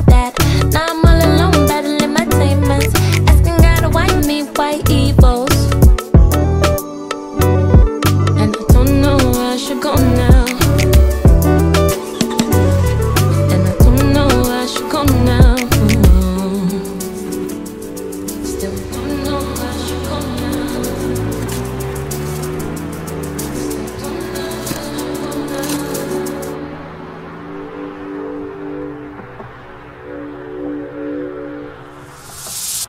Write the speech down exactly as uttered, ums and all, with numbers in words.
that. Now I'm all alone, battling my demons, asking God to wipe me white evils. And I don't know where I should go now. And I don't know where I should go now. Still don't know.